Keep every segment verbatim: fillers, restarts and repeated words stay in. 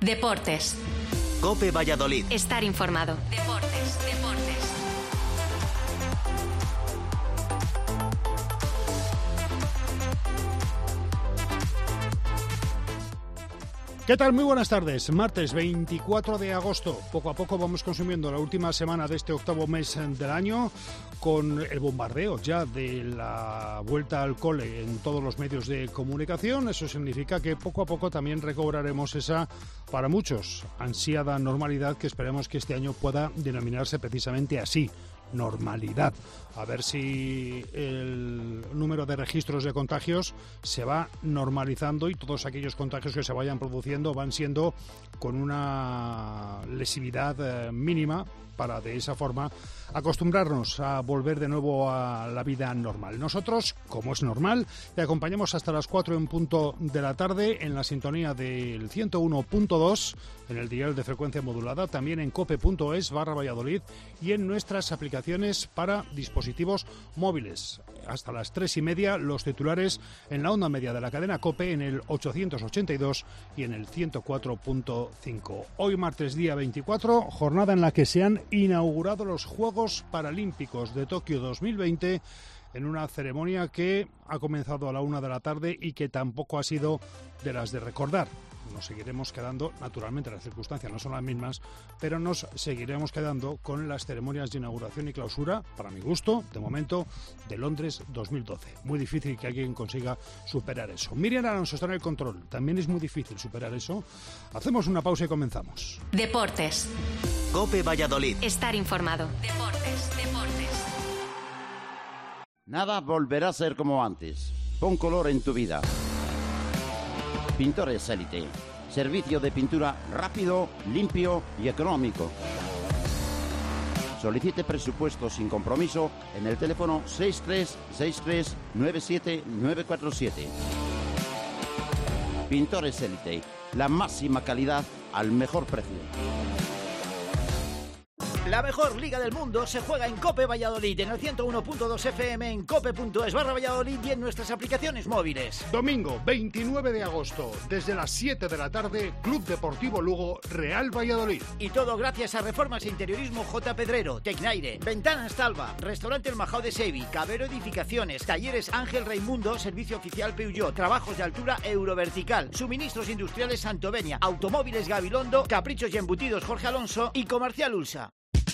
Deportes. COPE Valladolid. Estar informado. Deportes, deportes. ¿Qué tal? Muy buenas tardes. Martes veinticuatro de agosto. Poco a poco vamos consumiendo la última semana de este octavo mes del año con el bombardeo ya de la vuelta al cole en todos los medios de comunicación. Eso significa que poco a poco también recobraremos esa, para muchos, ansiada normalidad que esperemos que este año pueda denominarse precisamente así. Normalidad. A ver si el número de registros de contagios se va normalizando y todos aquellos contagios que se vayan produciendo van siendo con una lesividad eh, mínima para de esa forma acostumbrarnos a volver de nuevo a la vida normal. Nosotros, como es normal, te acompañamos hasta las cuatro en punto de la tarde en la sintonía del ciento uno punto dos en el dial de frecuencia modulada, también en cope.es barra Valladolid y en nuestras aplicaciones para dispositivos móviles. Hasta las tres y media los titulares en la onda media de la cadena COPE en el ochocientos ochenta y dos y en el ciento cuatro punto cinco. Hoy martes día veinticuatro, jornada en la que se han inaugurado los Juegos Paralímpicos de Tokio dos mil veinte en una ceremonia que ha comenzado a la una de la tarde y que tampoco ha sido de las de recordar. Nos seguiremos quedando, naturalmente las circunstancias no son las mismas, pero nos seguiremos quedando con las ceremonias de inauguración y clausura, para mi gusto, de momento, de Londres dos mil doce. Muy difícil que alguien consiga superar eso. Miriam Alonso está en el control, también es muy difícil superar eso. Hacemos una pausa y comenzamos. Deportes. COPE Valladolid. Estar informado. Deportes, deportes. Nada volverá a ser como antes. Pon color en tu vida. Pintores Élite. Servicio de pintura rápido, limpio y económico. Solicite presupuesto sin compromiso en el teléfono seis tres seis tres nueve siete nueve cuatro siete. Pintores Élite. La máxima calidad al mejor precio. La mejor liga del mundo se juega en COPE Valladolid, en el ciento uno punto dos F M, en cope.es barra Valladolid y en nuestras aplicaciones móviles. Domingo veintinueve de agosto, desde las siete de la tarde, Club Deportivo Lugo, Real Valladolid. Y todo gracias a Reformas e Interiorismo J. Pedrero, Tecnaire, Ventanas Talva, Restaurante El Majao de Sevi, Cabero Edificaciones, Talleres Ángel Raimundo, Servicio Oficial Peugeot, Trabajos de Altura Eurovertical, Suministros Industriales Santovenia, Automóviles Gabilondo, Caprichos y Embutidos Jorge Alonso y Comercial Ulsa.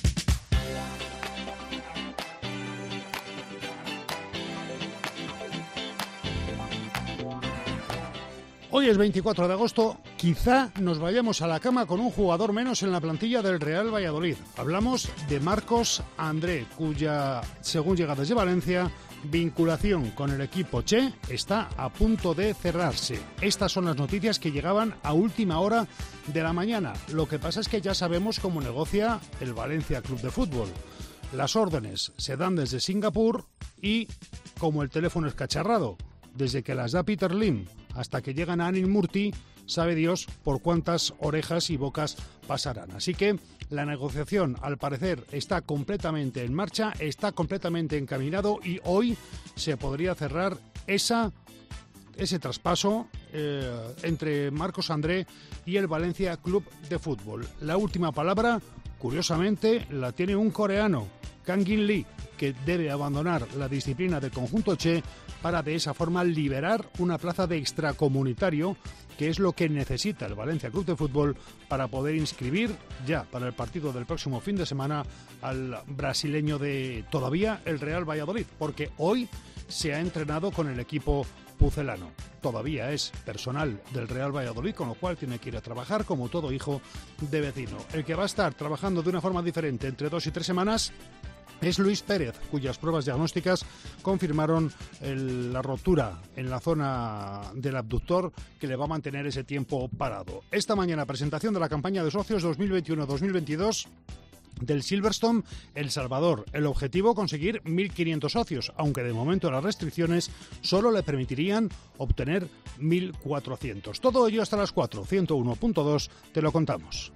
Hoy es veinticuatro de agosto, quizá nos vayamos a la cama con un jugador menos en la plantilla del Real Valladolid. Hablamos de Marcos André, cuya, según llega desde Valencia, vinculación con el equipo Che está a punto de cerrarse. Estas son las noticias que llegaban a última hora de la mañana. Lo que pasa es que ya sabemos cómo negocia el Valencia Club de Fútbol. Las órdenes se dan desde Singapur y, como el teléfono es cacharrado, desde que las da Peter Lim hasta que llegan a Anil Murti, sabe Dios por cuántas orejas y bocas pasarán. Así que la negociación, al parecer, está completamente en marcha, está completamente encaminado y hoy se podría cerrar esa, ese traspaso eh, entre Marcos André y el Valencia Club de Fútbol. La última palabra, curiosamente, la tiene un coreano, Kang-in Lee, que debe abandonar la disciplina del conjunto Che para de esa forma liberar una plaza de extracomunitario, que es lo que necesita el Valencia Club de Fútbol para poder inscribir ya para el partido del próximo fin de semana al brasileño de todavía el Real Valladolid, porque hoy se ha entrenado con el equipo pucelano. Todavía es personal del Real Valladolid, con lo cual tiene que ir a trabajar como todo hijo de vecino. El que va a estar trabajando de una forma diferente entre dos y tres semanas es Luis Pérez, cuyas pruebas diagnósticas confirmaron el, la rotura en la zona del abductor que le va a mantener ese tiempo parado. Esta mañana, presentación de la campaña de socios dos mil veintiuno dos mil veintidós del Silverstone El Salvador. El objetivo, conseguir mil quinientos socios, aunque de momento las restricciones solo le permitirían obtener mil cuatrocientos. Todo ello hasta las cuatro, ciento uno punto dos, te lo contamos.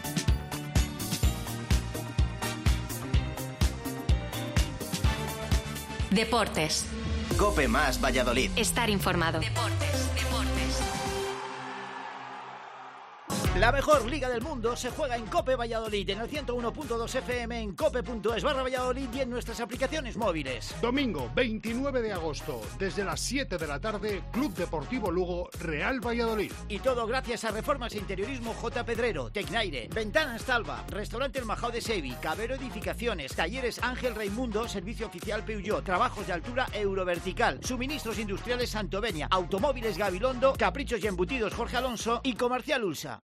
Deportes. COPE más Valladolid. Estar informado. Deportes, deportes. La mejor liga del mundo se juega en COPE Valladolid, en el ciento uno punto dos F M, en cope punto es barra Valladolid y en nuestras aplicaciones móviles. Domingo veintinueve de agosto, desde las siete de la tarde, Club Deportivo Lugo, Real Valladolid. Y todo gracias a Reformas e Interiorismo J. Pedrero, Tecnaire, Ventanas Talva, Restaurante El Majao de Sevi, Cabero Edificaciones, Talleres Ángel Raimundo, Servicio Oficial Peugeot, Trabajos de Altura Eurovertical, Suministros Industriales Santovenia, Automóviles Gabilondo, Caprichos y Embutidos Jorge Alonso y Comercial Ulsa.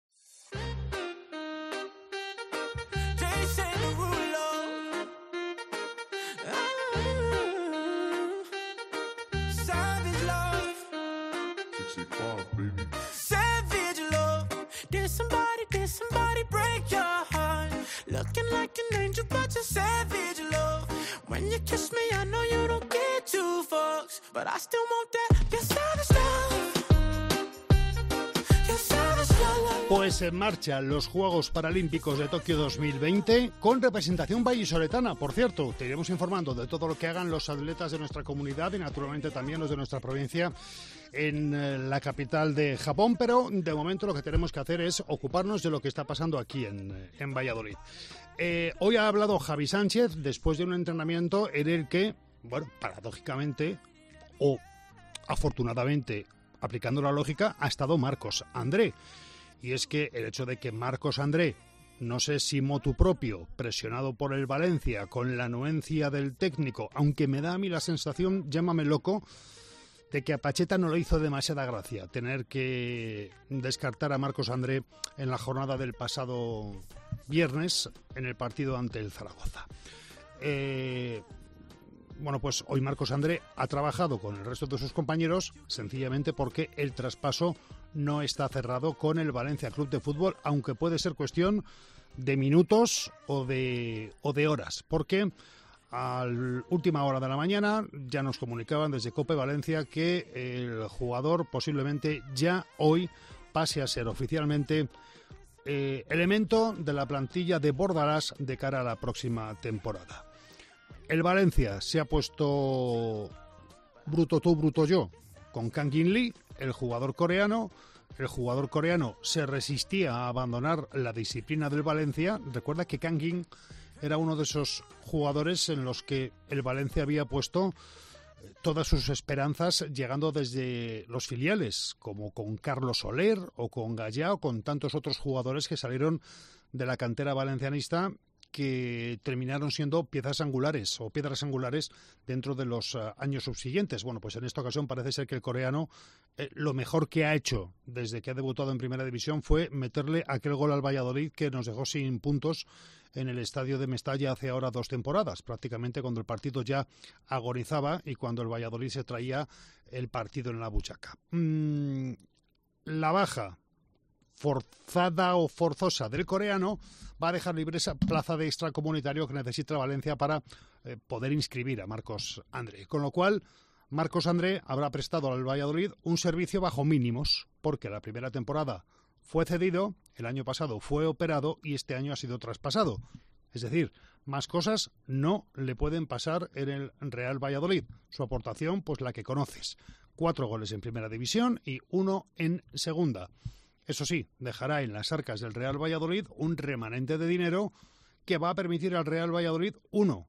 Savage love, did somebody, did somebody break your heart? Looking like an angel, but you're savage love. When you kiss me, I know you don't get two fucks, but I still want that. You're savage love. You're savage love. Pues en marcha los Juegos Paralímpicos de Tokio dos mil veinte con representación vallisoletana. Por cierto, te iremos informando de todo lo que hagan los atletas de nuestra comunidad y naturalmente también los de nuestra provincia en eh, la capital de Japón, pero de momento lo que tenemos que hacer es ocuparnos de lo que está pasando aquí en, en Valladolid. Eh, hoy ha hablado Javi Sánchez después de un entrenamiento en el que, bueno, paradójicamente o afortunadamente, aplicando la lógica, ha estado Marcos André. Y es que el hecho de que Marcos André, no sé si motu propio, presionado por el Valencia, con la anuencia del técnico, aunque me da a mí la sensación, llámame loco, de que a Pacheta no le hizo demasiada gracia tener que descartar a Marcos André en la jornada del pasado viernes en el partido ante el Zaragoza. Eh, bueno, pues hoy Marcos André ha trabajado con el resto de sus compañeros sencillamente porque el traspaso no está cerrado con el Valencia Club de Fútbol, aunque puede ser cuestión de minutos o de, o de horas, porque a la última hora de la mañana ya nos comunicaban desde COPE Valencia que el jugador posiblemente ya hoy pase a ser oficialmente eh, elemento de la plantilla de Bordalás de cara a la próxima temporada. El Valencia se ha puesto bruto tú, bruto yo con Kang In Lee, el jugador coreano. El jugador coreano se resistía a abandonar la disciplina del Valencia. Recuerda que Kang In era uno de esos jugadores en los que el Valencia había puesto todas sus esperanzas llegando desde los filiales, como con Carlos Soler o con Gallá o con tantos otros jugadores que salieron de la cantera valencianista, que terminaron siendo piezas angulares o piedras angulares dentro de los uh, años subsiguientes. Bueno, pues en esta ocasión parece ser que el coreano eh, lo mejor que ha hecho desde que ha debutado en Primera División fue meterle aquel gol al Valladolid que nos dejó sin puntos en el estadio de Mestalla hace ahora dos temporadas, prácticamente cuando el partido ya agonizaba y cuando el Valladolid se traía el partido en la buchaca. Mm, la baja forzada o forzosa del coreano va a dejar libre esa plaza de extracomunitario que necesita Valencia para eh, poder inscribir a Marcos André. Con lo cual, Marcos André habrá prestado al Valladolid un servicio bajo mínimos, porque la primera temporada fue cedido, el año pasado fue operado y este año ha sido traspasado. Es decir, más cosas no le pueden pasar en el Real Valladolid. Su aportación, pues la que conoces. Cuatro goles en Primera División y uno en Segunda. Eso sí, dejará en las arcas del Real Valladolid un remanente de dinero que va a permitir al Real Valladolid, uno,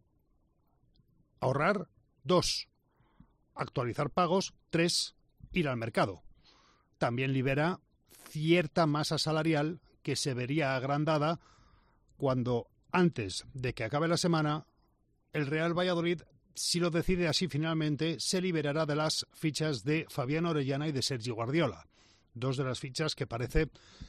ahorrar, dos, actualizar pagos, tres, ir al mercado. También libera cierta masa salarial que se vería agrandada cuando, antes de que acabe la semana, el Real Valladolid, si lo decide así finalmente, se liberará de las fichas de Fabián Orellana y de Sergi Guardiola. Dos de las fichas que parece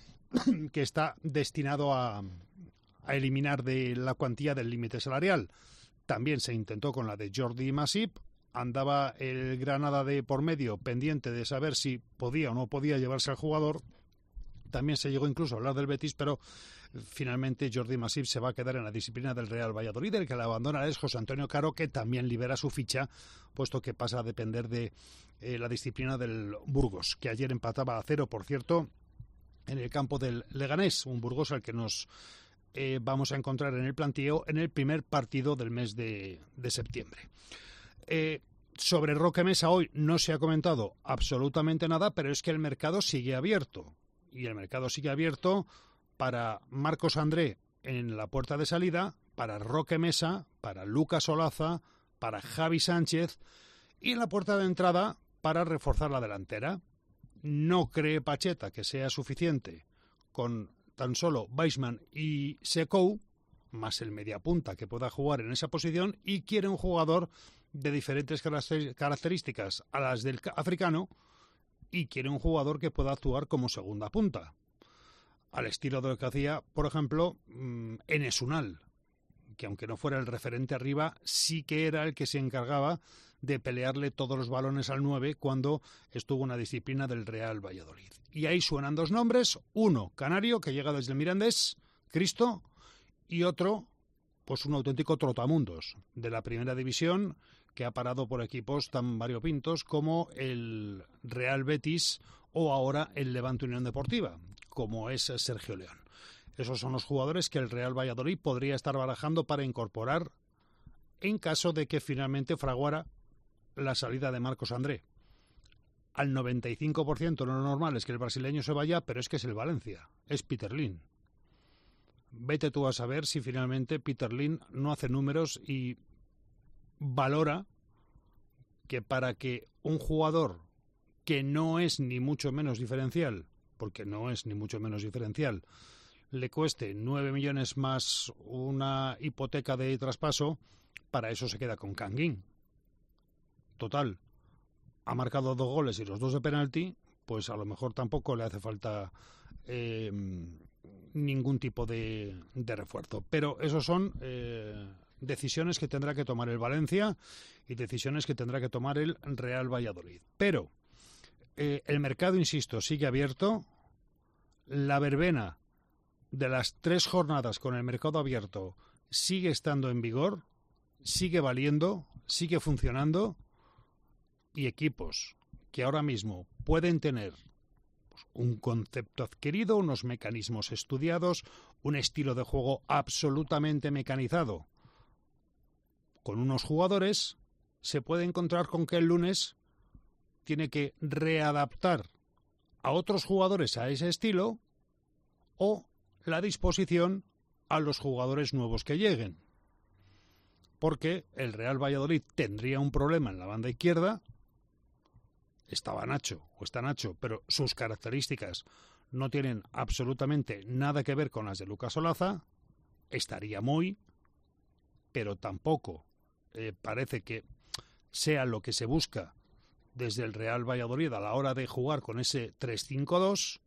que está destinado a, a eliminar de la cuantía del límite salarial. También se intentó con la de Jordi Masip. Andaba el Granada de por medio pendiente de saber si podía o no podía llevarse al jugador. También se llegó incluso a hablar del Betis, pero finalmente Jordi Masip se va a quedar en la disciplina del Real Valladolid. El que la abandona es José Antonio Caro, que también libera su ficha, puesto que pasa a depender de eh, la disciplina del Burgos, que ayer empataba a cero, por cierto, en el campo del Leganés, un Burgos al que nos eh, vamos a encontrar en el planteo en el primer partido del mes de, de septiembre. Eh, sobre Roque Mesa hoy no se ha comentado absolutamente nada, pero es que el mercado sigue abierto. y el mercado sigue abierto para Marcos André en la puerta de salida, para Roque Mesa, para Lucas Olaza, para Javi Sánchez y en la puerta de entrada para reforzar la delantera. No cree Pacheta que sea suficiente con tan solo Weissman y Sekou, más el mediapunta que pueda jugar en esa posición, y quiere un jugador de diferentes características a las del africano y quiere un jugador que pueda actuar como segunda punta, al estilo de lo que hacía, por ejemplo, Enes Unal, que aunque no fuera el referente arriba, sí que era el que se encargaba de pelearle todos los balones al nueve cuando estuvo en la disciplina del Real Valladolid. Y ahí suenan dos nombres, uno canario, que llega desde el Mirandés, Cristo, y otro, pues un auténtico trotamundos de la primera división, que ha parado por equipos tan variopintos como el Real Betis o ahora el Levante Unión Deportiva, como es Sergio León. Esos son los jugadores que el Real Valladolid podría estar barajando para incorporar en caso de que finalmente fraguara la salida de Marcos André. Al noventa y cinco por ciento lo normal es que el brasileño se vaya, pero es que es el Valencia, es Peter Lim. Vete tú a saber si finalmente Peter Lim no hace números y valora que para que un jugador que no es ni mucho menos diferencial, porque no es ni mucho menos diferencial, le cueste nueve millones más una hipoteca de traspaso, para eso se queda con Canguín. Total, ha marcado dos goles y los dos de penalti, pues a lo mejor tampoco le hace falta eh, ningún tipo de, de refuerzo. Pero esos son eh, decisiones que tendrá que tomar el Valencia y decisiones que tendrá que tomar el Real Valladolid. Pero eh, el mercado, insisto, sigue abierto. La verbena de las tres jornadas con el mercado abierto sigue estando en vigor, sigue valiendo, sigue funcionando, y equipos que ahora mismo pueden tener pues, un concepto adquirido, unos mecanismos estudiados, un estilo de juego absolutamente mecanizado con unos jugadores, se puede encontrar con que el lunes tiene que readaptar a otros jugadores a ese estilo o la disposición a los jugadores nuevos que lleguen. Porque el Real Valladolid tendría un problema en la banda izquierda. Estaba Nacho, o está Nacho, pero sus características no tienen absolutamente nada que ver con las de Lucas Olaza. Estaría muy, pero tampoco eh, parece que sea lo que se busca desde el Real Valladolid a la hora de jugar con ese tres cinco dos.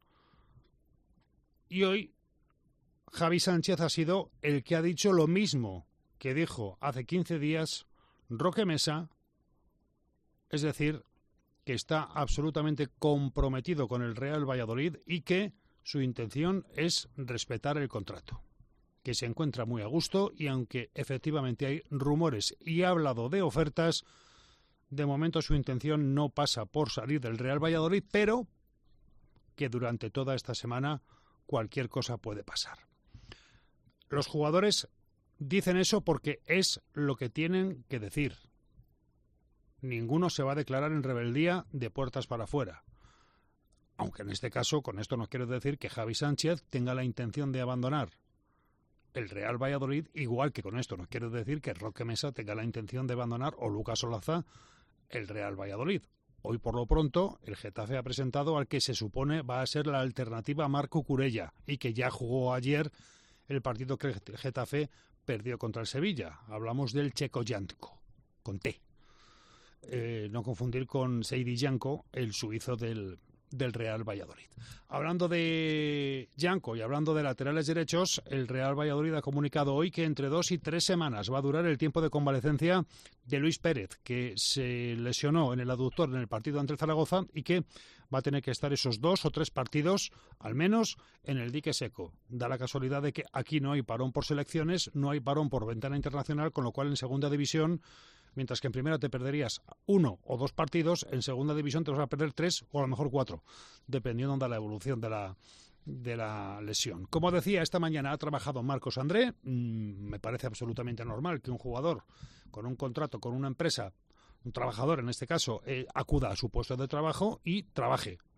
Y hoy Javi Sánchez ha sido el que ha dicho lo mismo que dijo hace quince días Roque Mesa, es decir, que está absolutamente comprometido con el Real Valladolid y que su intención es respetar el contrato, que se encuentra muy a gusto y aunque efectivamente hay rumores y ha hablado de ofertas, de momento su intención no pasa por salir del Real Valladolid, pero que durante toda esta semana cualquier cosa puede pasar. Los jugadores dicen eso porque es lo que tienen que decir. Ninguno se va a declarar en rebeldía de puertas para afuera. Aunque en este caso, con esto no quiero decir que Javi Sánchez tenga la intención de abandonar el Real Valladolid, igual que con esto no quiero decir que Roque Mesa tenga la intención de abandonar o Lucas Olaza el Real Valladolid. Hoy por lo pronto el Getafe ha presentado al que se supone va a ser la alternativa a Marco Curella y que ya jugó ayer el partido que el Getafe perdió contra el Sevilla. Hablamos del Checo Janko, con T. Eh, no confundir con Seidi Janko, el suizo del, del Real Valladolid. Hablando de Janko y hablando de laterales derechos, el Real Valladolid ha comunicado hoy que entre dos y tres semanas va a durar el tiempo de convalecencia de Luis Pérez, que se lesionó en el aductor en el partido ante el Zaragoza y que va a tener que estar esos dos o tres partidos, al menos, en el dique seco. Da la casualidad de que aquí no hay parón por selecciones, no hay parón por ventana internacional, con lo cual en segunda división, mientras que en primera te perderías uno o dos partidos, en segunda división te vas a perder tres o a lo mejor cuatro, dependiendo de la evolución de la, de la lesión. Como decía, esta mañana ha trabajado Marcos André. Mm, me parece absolutamente normal que un jugador con un contrato con una empresa, un trabajador en este caso, eh, acuda a su puesto de trabajo y trabaje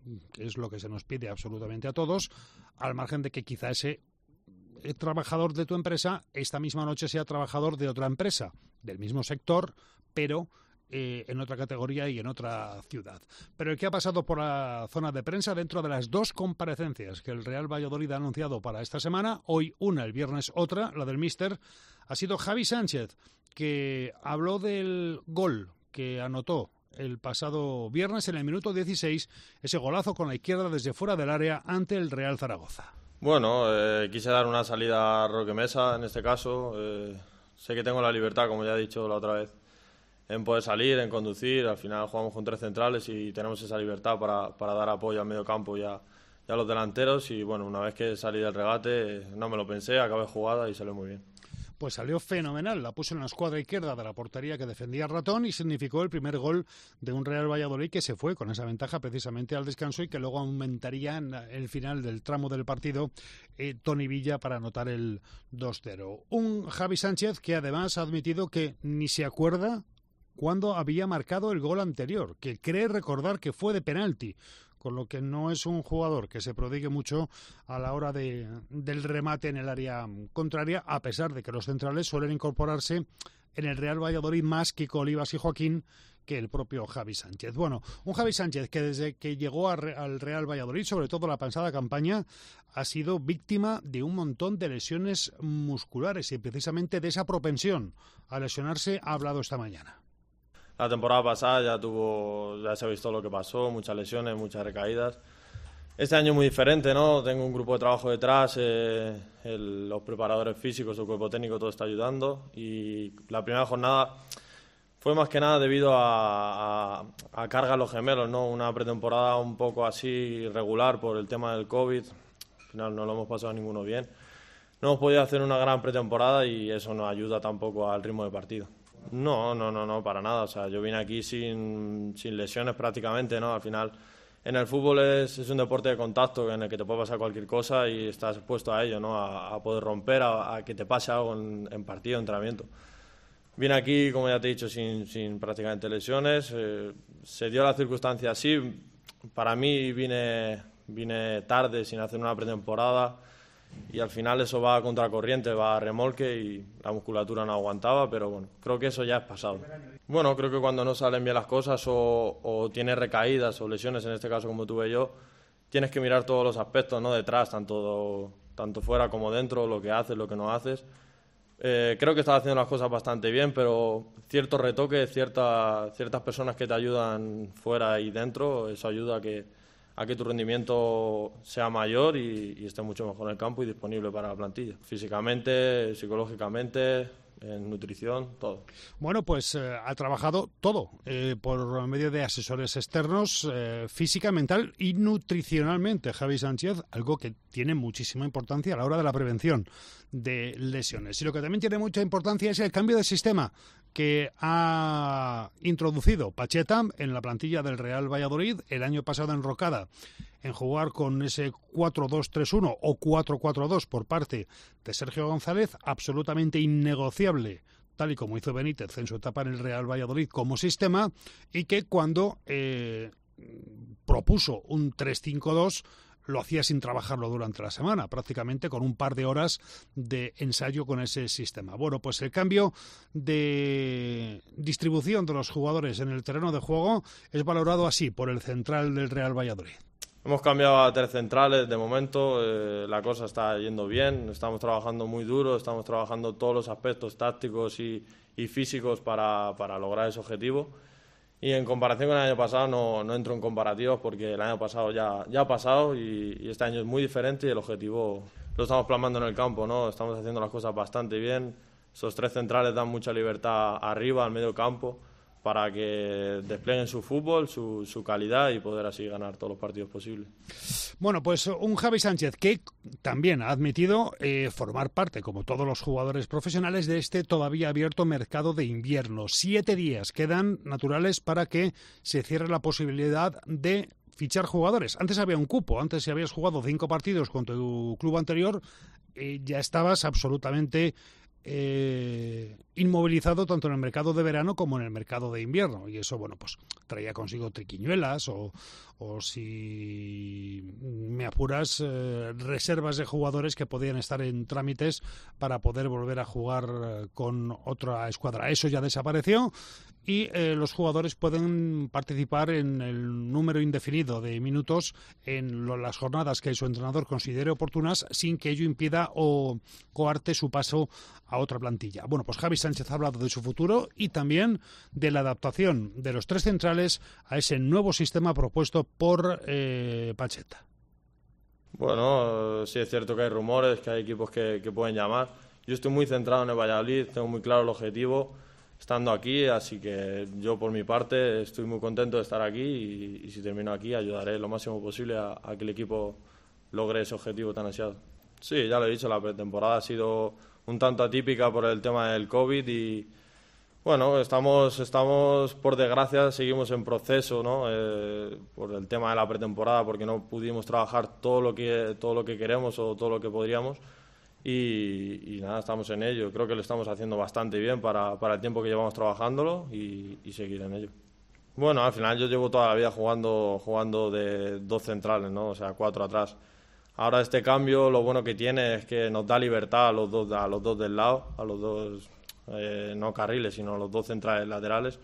que es lo que se nos pide absolutamente a todos, al margen de que quizá ese trabajador de tu empresa esta misma noche sea trabajador de otra empresa, del mismo sector, pero eh, en otra categoría y en otra ciudad. Pero el que ha pasado por la zona de prensa dentro de las dos comparecencias que el Real Valladolid ha anunciado para esta semana, hoy una, el viernes otra, la del míster, ha sido Javi Sánchez, que habló del gol que anotó el pasado viernes en el minuto dieciséis, ese golazo con la izquierda desde fuera del área ante el Real Zaragoza. Bueno, eh, quise dar una salida a Roque Mesa en este caso. Eh, sé que tengo la libertad, como ya he dicho la otra vez, en poder salir, en conducir. Al final jugamos con tres centrales y tenemos esa libertad para, para dar apoyo al medio campo y a, y a los delanteros. Y bueno, una vez que salí del regate, no me lo pensé, acabé jugada y salió muy bien. Pues salió fenomenal, la puso en la escuadra izquierda de la portería que defendía Ratón y significó el primer gol de un Real Valladolid que se fue con esa ventaja precisamente al descanso y que luego aumentaría en el final del tramo del partido eh, Toni Villa para anotar el dos cero. Un Javi Sánchez que además ha admitido que ni se acuerda cuándo había marcado el gol anterior, que cree recordar que fue de penalti, con lo que no es un jugador que se prodigue mucho a la hora de, del remate en el área contraria, a pesar de que los centrales suelen incorporarse en el Real Valladolid más Kiko Olivas y Joaquín que el propio Javi Sánchez. Bueno, un Javi Sánchez que desde que llegó a, al Real Valladolid, sobre todo la pasada campaña, ha sido víctima de un montón de lesiones musculares y precisamente de esa propensión a lesionarse ha hablado esta mañana. La temporada pasada ya tuvo, ya se ha visto lo que pasó, muchas lesiones, muchas recaídas. Este año es muy diferente, ¿no? Tengo un grupo de trabajo detrás, eh, el, los preparadores físicos, el cuerpo técnico, todo está ayudando. Y la primera jornada fue más que nada debido a, a, a carga a los gemelos, ¿no? Una pretemporada un poco así irregular por el tema del COVID. Al final no lo hemos pasado ninguno bien. No hemos podido hacer una gran pretemporada y eso no ayuda tampoco al ritmo de partido. No, no, no, no, para nada. O sea, yo vine aquí sin, sin lesiones prácticamente, ¿no? Al final, en el fútbol es, es un deporte de contacto en el que te puede pasar cualquier cosa y estás expuesto a ello, ¿no? A, a poder romper, a, a que te pase algo en, en partido, entrenamiento. Vine aquí, como ya te he dicho, sin, sin prácticamente lesiones. Eh, se dio la circunstancia así. Para mí vine, vine tarde, sin hacer una pretemporada. Y al final eso va a contracorriente, va a remolque y la musculatura no aguantaba, pero bueno, creo que eso ya es pasado. Bueno, creo que cuando no salen bien las cosas o, o tienes recaídas o lesiones, en este caso como tuve yo, tienes que mirar todos los aspectos, ¿no? Detrás, tanto, tanto fuera como dentro, lo que haces, lo que no haces. Eh, creo que estás haciendo las cosas bastante bien, pero ciertos retoques, cierta, ciertas personas que te ayudan fuera y dentro, eso ayuda a que a que tu rendimiento sea mayor y, y esté mucho mejor en el campo y disponible para la plantilla. Físicamente, psicológicamente, en nutrición, todo. Bueno, pues eh, ha trabajado todo eh, por medio de asesores externos, eh, física, mental y nutricionalmente, Javi Sánchez, algo que tiene muchísima importancia a la hora de la prevención de lesiones. Y lo que también tiene mucha importancia es el cambio de sistema que ha introducido Pacheta en la plantilla del Real Valladolid el año pasado enrocada en jugar con ese cuatro dos tres uno o cuatro cuatro dos por parte de Sergio González, absolutamente innegociable, tal y como hizo Benítez en su etapa en el Real Valladolid como sistema, y que cuando eh, propuso un tres cinco dos lo hacía sin trabajarlo durante la semana, prácticamente con un par de horas de ensayo con ese sistema. Bueno, pues el cambio de distribución de los jugadores en el terreno de juego es valorado así por el central del Real Valladolid. Hemos cambiado a tres centrales de momento, eh, la cosa está yendo bien, estamos trabajando muy duro, estamos trabajando todos los aspectos tácticos y, y físicos para, para lograr ese objetivo. Y en comparación con el año pasado no, no entro en comparativos porque el año pasado ya, ya ha pasado y, y este año es muy diferente y el objetivo lo estamos plasmando en el campo, ¿no? Estamos haciendo las cosas bastante bien, esos tres centrales dan mucha libertad arriba, al medio campo, para que desplieguen su fútbol, su, su calidad y poder así ganar todos los partidos posibles. Bueno, pues un Javi Sánchez que también ha admitido eh, formar parte, como todos los jugadores profesionales, de este todavía abierto mercado de invierno. Siete días quedan naturales para que se cierre la posibilidad de fichar jugadores. Antes había un cupo, antes si habías jugado cinco partidos con tu club anterior, eh, ya estabas absolutamente eh, inmovilizado tanto en el mercado de verano como en el mercado de invierno, y eso, bueno, pues traía consigo triquiñuelas o, o si me apuras, eh, reservas de jugadores que podían estar en trámites para poder volver a jugar eh, con otra escuadra. Eso ya desapareció y eh, los jugadores pueden participar en el número indefinido de minutos en lo, las jornadas que su entrenador considere oportunas, sin que ello impida o coarte su paso a otra plantilla. Bueno, pues Javi Sánchez ha hablado de su futuro y también de la adaptación de los tres centrales a ese nuevo sistema propuesto por eh, Pacheta. Bueno, sí es cierto que hay rumores, que hay equipos que, que pueden llamar. Yo estoy muy centrado en el Valladolid, tengo muy claro el objetivo estando aquí, así que yo por mi parte estoy muy contento de estar aquí y, y si termino aquí ayudaré lo máximo posible a, a que el equipo logre ese objetivo tan ansiado. Sí, ya lo he dicho, la pretemporada ha sido un tanto atípica por el tema del COVID y bueno, estamos, estamos por desgracia, seguimos en proceso, ¿no? Eh, por el tema de la pretemporada, porque no pudimos trabajar todo lo que, todo lo que queremos o todo lo que podríamos. Y, y nada, estamos en ello. Creo que lo estamos haciendo bastante bien para, para el tiempo que llevamos trabajándolo y, y seguir en ello. Bueno, al final yo llevo toda la vida jugando, jugando de dos centrales, ¿no? O sea, cuatro atrás. Ahora este cambio lo bueno que tiene es que nos da libertad a los dos, a los dos del lado, a los dos, eh, no carriles, sino a los dos centrales laterales.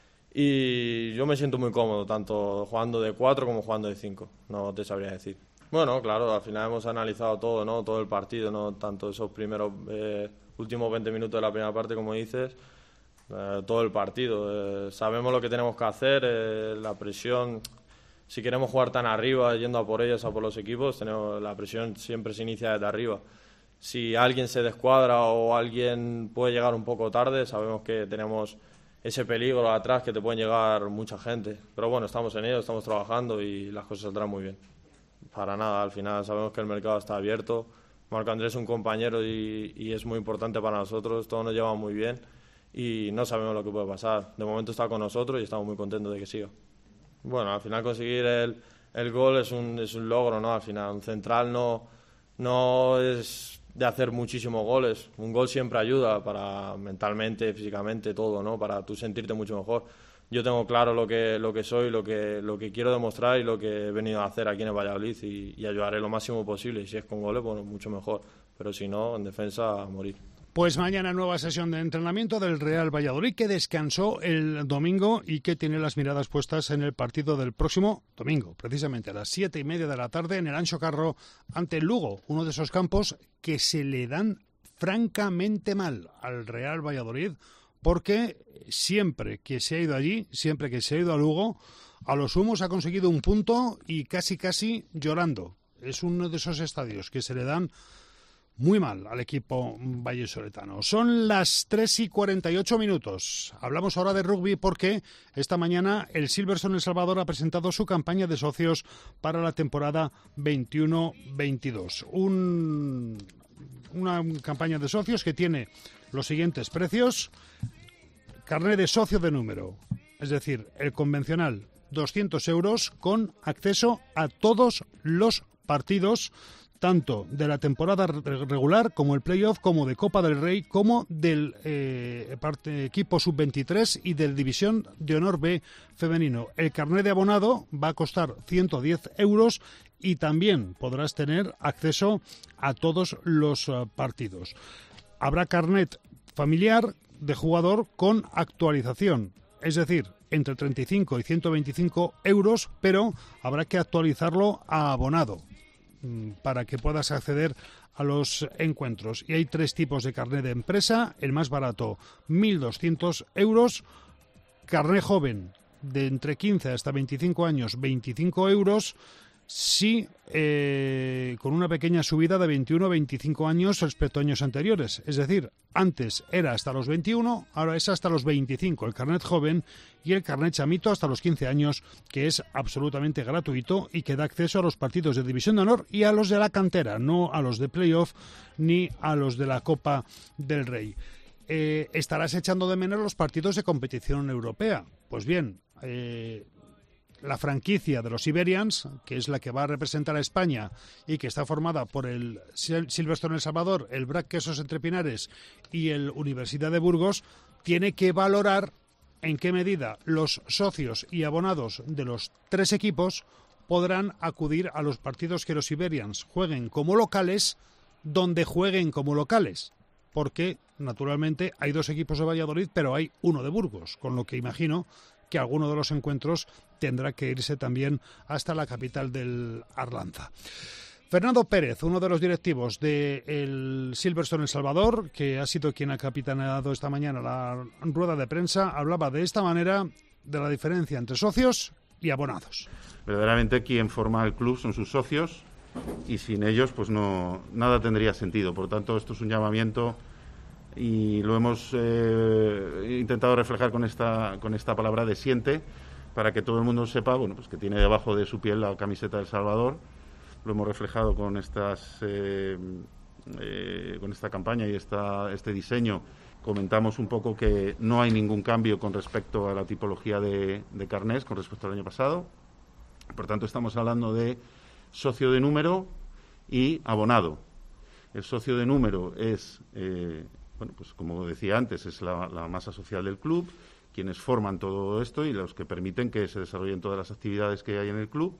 Y yo me siento muy cómodo, tanto jugando de cuatro como jugando de cinco, no te sabría decir. Bueno, claro, al final hemos analizado todo, ¿no? Todo el partido, no tanto esos primeros eh, últimos veinte minutos de la primera parte, como dices, eh, todo el partido. Eh, sabemos lo que tenemos que hacer, eh, la presión. Si queremos jugar tan arriba, yendo a por ellas, a por los equipos, tenemos la presión siempre se inicia desde arriba. Si alguien se descuadra o alguien puede llegar un poco tarde, sabemos que tenemos ese peligro atrás que te pueden llegar mucha gente. Pero bueno, estamos en ello, estamos trabajando y las cosas saldrán muy bien. Para nada, al final sabemos que el mercado está abierto. Marc André es un compañero y, y es muy importante para nosotros, todos nos llevamos muy bien y no sabemos lo que puede pasar. De momento está con nosotros y estamos muy contentos de que siga. Bueno, al final conseguir el, el gol es un, es un logro, ¿no? Al final, un central no, no es de hacer muchísimos goles. Un gol siempre ayuda para mentalmente, físicamente, todo, ¿no? Para tú sentirte mucho mejor. Yo tengo claro lo que, lo que soy, lo que, lo que quiero demostrar y lo que he venido a hacer aquí en el Valladolid y, y ayudaré lo máximo posible. Y si es con goles, bueno, mucho mejor. Pero si no, en defensa, a morir. Pues mañana nueva sesión de entrenamiento del Real Valladolid, que descansó el domingo y que tiene las miradas puestas en el partido del próximo domingo, precisamente a las siete y media de la tarde en el Anxo Carro ante el Lugo, uno de esos campos que se le dan francamente mal al Real Valladolid, porque siempre que se ha ido allí, siempre que se ha ido a Lugo, a lo sumo se ha conseguido un punto y casi casi llorando. Es uno de esos estadios que se le dan muy mal al equipo vallisoletano. Son las tres y cuarenta y ocho minutos. Hablamos ahora de rugby porque esta mañana el Silverstone El Salvador ha presentado su campaña de socios para la temporada veintiuno veintidós. Un, una campaña de socios que tiene los siguientes precios. Carné de socio de número, es decir, el convencional, doscientos euros con acceso a todos los partidos, tanto de la temporada regular como el playoff, como de Copa del Rey, como del eh, parte, equipo sub veintitrés y del División de Honor B femenino. El carnet de abonado va a costar ciento diez euros y también podrás tener acceso a todos los uh, partidos. Habrá carnet familiar de jugador con actualización, es decir, entre treinta y cinco y ciento veinticinco euros, pero habrá que actualizarlo a abonado para que puedas acceder a los encuentros. Y hay tres tipos de carnet de empresa. El más barato, mil doscientos euros. Carnet joven, de entre quince hasta veinticinco años, veinticinco euros. Sí, eh, con una pequeña subida de veintiuno a veinticinco años respecto a años anteriores. Es decir, antes era hasta los veintiuno, ahora es hasta los veinticinco el carnet joven, y el carnet chamito hasta los quince años, que es absolutamente gratuito y que da acceso a los partidos de División de Honor y a los de la cantera, no a los de playoff ni a los de la Copa del Rey. Eh, estarás echando de menos los partidos de competición europea. Pues bien, eh, la franquicia de los Iberians, que es la que va a representar a España y que está formada por el Silverstone El Salvador, el Brac Quesos Entre Pinares y el Universidad de Burgos, tiene que valorar en qué medida los socios y abonados de los tres equipos podrán acudir a los partidos que los Iberians jueguen como locales, donde jueguen como locales. Porque, naturalmente, hay dos equipos de Valladolid, pero hay uno de Burgos, con lo que imagino que alguno de los encuentros tendrá que irse también hasta la capital del Arlanza. Fernando Pérez, uno de los directivos del Silverstone El Salvador, que ha sido quien ha capitaneado esta mañana la rueda de prensa, hablaba de esta manera de la diferencia entre socios y abonados. Verdaderamente quien forma el club son sus socios, y sin ellos pues no nada tendría sentido. Por tanto, esto es un llamamiento y lo hemos eh, intentado reflejar con esta con esta palabra de siente, para que todo el mundo sepa, bueno, pues que tiene debajo de su piel la camiseta del Salvador. Lo hemos reflejado con estas eh, eh, con esta campaña y esta este diseño. Comentamos un poco que no hay ningún cambio con respecto a la tipología de, de carnés con respecto al año pasado. Por tanto, estamos hablando de socio de número y abonado. El socio de número es, eh, bueno, pues como decía antes, es la, la masa social del club, quienes forman todo esto y los que permiten que se desarrollen todas las actividades que hay en el club,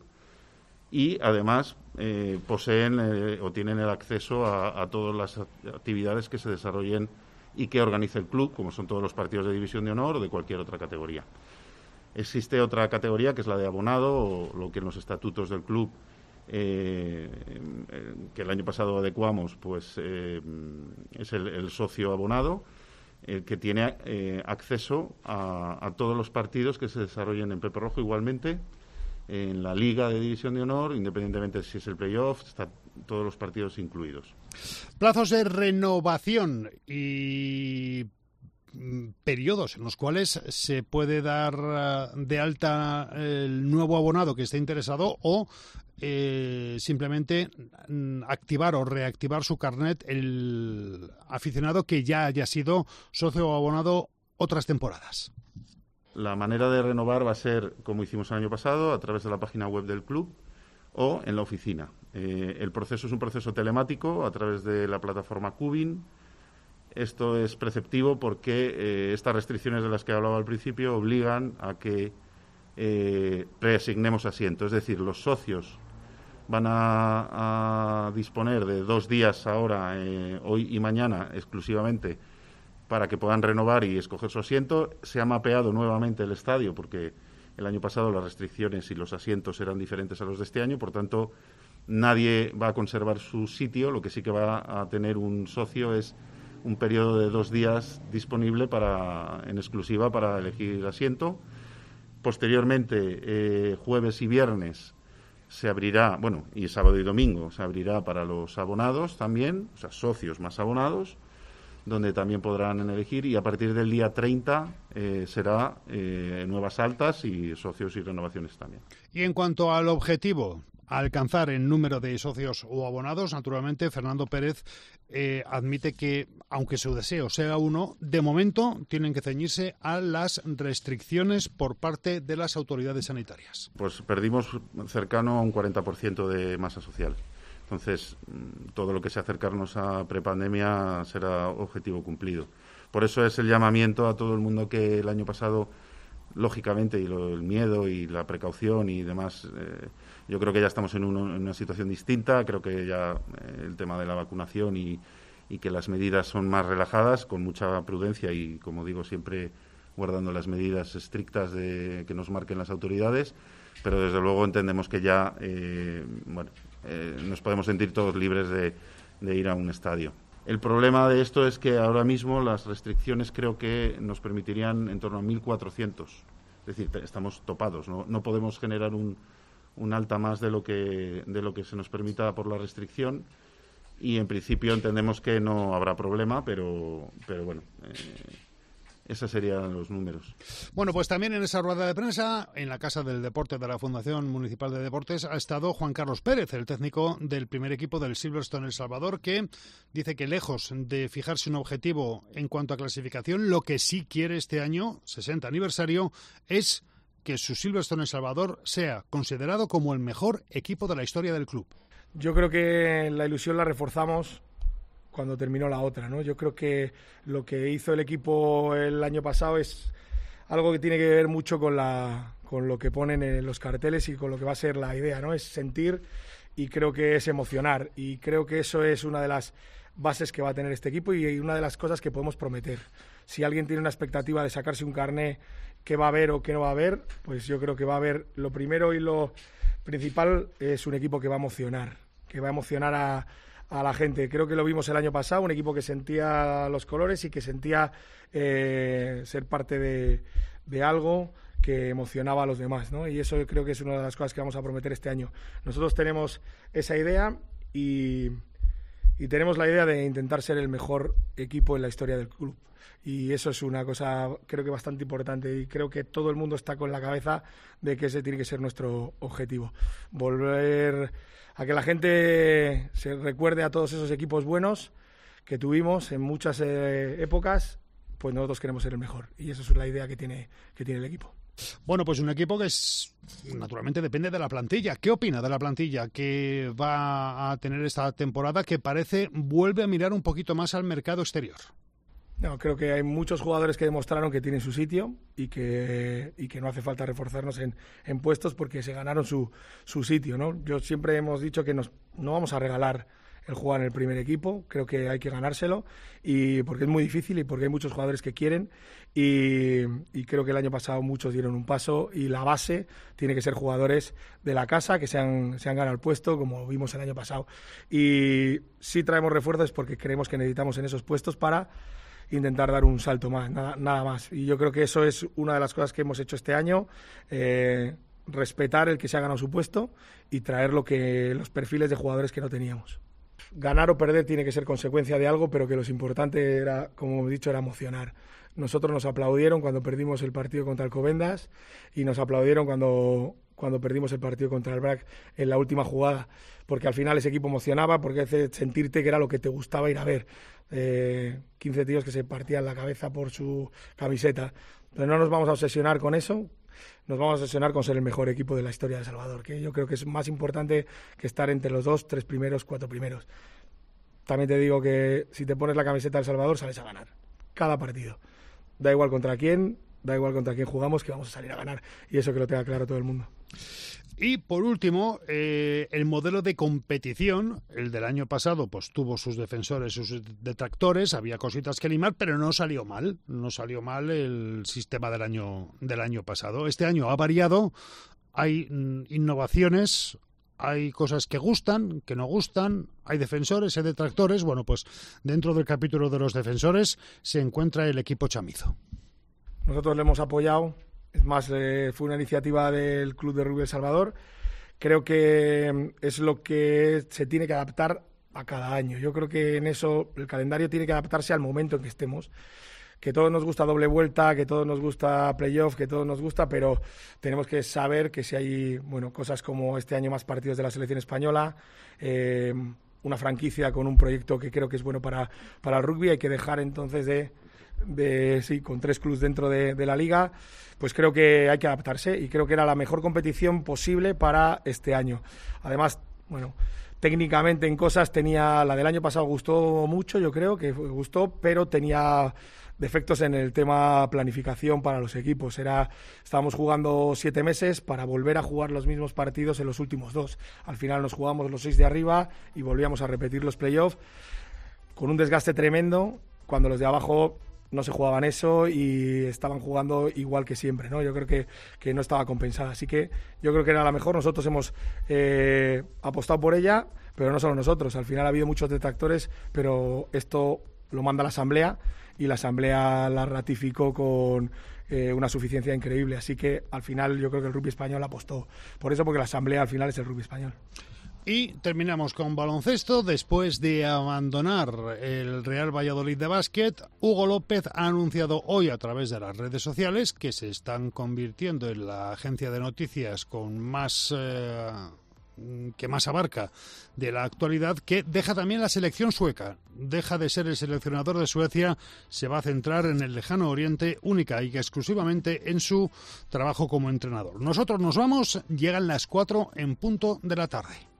y además eh, poseen eh, o tienen el acceso a, a todas las actividades que se desarrollen y que organiza el club, como son todos los partidos de División de Honor o de cualquier otra categoría. Existe otra categoría que es la de abonado, o lo que en los estatutos del club Eh, eh, que el año pasado adecuamos, pues eh, es el, el socio abonado, el que tiene eh, acceso a, a todos los partidos que se desarrollen en Pepe Rojo, igualmente en la Liga de División de Honor, independientemente de si es el playoff, están todos los partidos incluidos. Plazos de renovación y periodos en los cuales se puede dar de alta el nuevo abonado que esté interesado, o eh, simplemente activar o reactivar su carnet el aficionado que ya haya sido socio o abonado otras temporadas. La manera de renovar va a ser, como hicimos el año pasado, a través de la página web del club o en la oficina. Eh, el proceso es un proceso telemático a través de la plataforma Cubin. Esto es preceptivo porque eh, estas restricciones de las que hablaba al principio obligan a que eh, preasignemos asiento. Es decir, los socios van a, a disponer de dos días ahora, eh, hoy y mañana, exclusivamente, para que puedan renovar y escoger su asiento. Se ha mapeado nuevamente el estadio porque el año pasado las restricciones y los asientos eran diferentes a los de este año. Por tanto, nadie va a conservar su sitio. Lo que sí que va a tener un socio es un periodo de dos días disponible para, en exclusiva, para elegir asiento. Posteriormente, eh, jueves y viernes se abrirá, bueno, y sábado y domingo se abrirá para los abonados también, o sea, socios más abonados, donde también podrán elegir, y a partir del día treinta eh, será eh, nuevas altas y socios y renovaciones también. Y en cuanto al objetivo a alcanzar el número de socios o abonados, naturalmente Fernando Pérez eh, admite que, aunque su deseo sea uno, de momento tienen que ceñirse a las restricciones por parte de las autoridades sanitarias. Pues perdimos cercano a un cuarenta por ciento de masa social. Entonces, todo lo que sea acercarnos a prepandemia será objetivo cumplido. Por eso es el llamamiento a todo el mundo que el año pasado, lógicamente, y lo, el miedo y la precaución y demás, eh, yo creo que ya estamos en, uno, en una situación distinta. Creo que ya eh, el tema de la vacunación y, y que las medidas son más relajadas, con mucha prudencia y, como digo, siempre guardando las medidas estrictas de, que nos marquen las autoridades, pero desde luego entendemos que ya eh, bueno, eh, nos podemos sentir todos libres de, de ir a un estadio. El problema de esto es que ahora mismo las restricciones creo que nos permitirían en torno a mil cuatrocientos. Es decir, estamos topados, no, no podemos generar un, un alta más de lo que de lo que se nos permita por la restricción, y en principio entendemos que no habrá problema, pero, pero bueno, eh, esos serían los números. Bueno, pues también en esa rueda de prensa, en la Casa del Deporte de la Fundación Municipal de Deportes, ha estado Juan Carlos Pérez, el técnico del primer equipo del Silverstone El Salvador, que dice que lejos de fijarse un objetivo en cuanto a clasificación, lo que sí quiere este año, sesenta aniversario, es que su Silverstone El Salvador sea considerado como el mejor equipo de la historia del club? Yo creo que la ilusión la reforzamos cuando terminó la otra, ¿no? Yo creo que lo que hizo el equipo el año pasado es algo que tiene que ver mucho con la con lo que ponen en los carteles y con lo que va a ser la idea, ¿no? Es sentir, y creo que es emocionar, y creo que eso es una de las bases que va a tener este equipo y una de las cosas que podemos prometer. Si alguien tiene una expectativa de sacarse un carné, qué va a haber o qué no va a haber, pues yo creo que va a haber, lo primero y lo principal es un equipo que va a emocionar, que va a emocionar a a la gente. Creo que lo vimos el año pasado, un equipo que sentía los colores y que sentía eh, ser parte de, de algo que emocionaba a los demás, ¿no? Y eso yo creo que es una de las cosas que vamos a prometer este año. Nosotros tenemos esa idea y, y tenemos la idea de intentar ser el mejor equipo en la historia del club. Y eso es una cosa creo que bastante importante, y creo que todo el mundo está con la cabeza de que ese tiene que ser nuestro objetivo. Volver a que la gente se recuerde a todos esos equipos buenos que tuvimos en muchas eh, épocas, pues nosotros queremos ser el mejor, y esa es la idea que tiene, que tiene el equipo. Bueno, pues un equipo que es, naturalmente depende de la plantilla. ¿Qué opina de la plantilla que va a tener esta temporada, que parece vuelve a mirar un poquito más al mercado exterior? No, creo que hay muchos jugadores que demostraron que tienen su sitio y que, y que no hace falta reforzarnos en, en puestos porque se ganaron su, su sitio, ¿no? Yo siempre hemos dicho que nos, no vamos a regalar el jugar en el primer equipo, creo que hay que ganárselo, y porque es muy difícil y porque hay muchos jugadores que quieren, y, y creo que el año pasado muchos dieron un paso, y la base tiene que ser jugadores de la casa que se han, se han ganado el puesto, como vimos el año pasado. Y si traemos refuerzos porque creemos que necesitamos en esos puestos para intentar dar un salto más, nada, nada más. Y yo creo que eso es una de las cosas que hemos hecho este año, eh, respetar el que se ha ganado su puesto y traer lo que, los perfiles de jugadores que no teníamos. Ganar o perder tiene que ser consecuencia de algo, pero que lo importante era, como he dicho, era emocionar. Nosotros nos aplaudieron cuando perdimos el partido contra Alcobendas y nos aplaudieron cuando, cuando perdimos el partido contra el B R A C en la última jugada, porque al final ese equipo emocionaba, porque hace sentirte que era lo que te gustaba ir a ver. Eh, quince tíos que se partían la cabeza por su camiseta. Pero no nos vamos a obsesionar con eso, nos vamos a obsesionar con ser el mejor equipo de la historia de El Salvador, que yo creo que es más importante que estar entre los dos, tres primeros, cuatro primeros. También te digo que si te pones la camiseta de El Salvador sales a ganar, cada partido. Da igual contra quién, da igual contra quién jugamos, que vamos a salir a ganar, y eso que lo tenga claro todo el mundo. Y por último, eh, el modelo de competición, el del año pasado, pues tuvo sus defensores, sus detractores, había cositas que limar, pero no salió mal, no salió mal el sistema del año del año pasado. Este año ha variado, hay mm, innovaciones, hay cosas que gustan, que no gustan, hay defensores, hay detractores. Bueno, pues dentro del capítulo de los defensores se encuentra el equipo chamizo. Nosotros le hemos apoyado. Es más, eh, fue una iniciativa del Club de Rugby El Salvador. Creo que es lo que se tiene que adaptar a cada año. Yo creo que en eso el calendario tiene que adaptarse al momento en que estemos. Que todos nos gusta doble vuelta, que todos nos gusta playoff, que todos nos gusta, pero tenemos que saber que si hay bueno cosas como este año más partidos de la selección española, eh, una franquicia con un proyecto que creo que es bueno para, para el rugby, hay que dejar entonces de... de sí, con tres clubes dentro de, de la liga, pues creo que hay que adaptarse y creo que era la mejor competición posible para este año. Además, bueno, técnicamente en cosas tenía, la del año pasado gustó mucho, yo creo que gustó, pero tenía defectos en el tema planificación para los equipos. Era, estábamos jugando siete meses para volver a jugar los mismos partidos en los últimos dos. Al final nos jugamos los seis de arriba y volvíamos a repetir los playoffs con un desgaste tremendo, cuando los de abajo no se jugaban eso y estaban jugando igual que siempre, ¿no? Yo creo que, que no estaba compensada. Así que yo creo que era la mejor. Nosotros hemos eh, apostado por ella, pero no solo nosotros. Al final ha habido muchos detractores, pero esto lo manda la Asamblea y la Asamblea la ratificó con eh, una suficiencia increíble. Así que al final yo creo que el rugby español apostó por eso, porque la Asamblea al final es el rugby español. Y terminamos con baloncesto. Después de abandonar el Real Valladolid de básquet, Hugo López ha anunciado hoy a través de las redes sociales que se están convirtiendo en la agencia de noticias con más eh, que más abarca de la actualidad, que deja también la selección sueca. Deja de ser el seleccionador de Suecia, se va a centrar en el lejano oriente, única y exclusivamente en su trabajo como entrenador. Nosotros nos vamos, llegan las cuatro en punto de la tarde.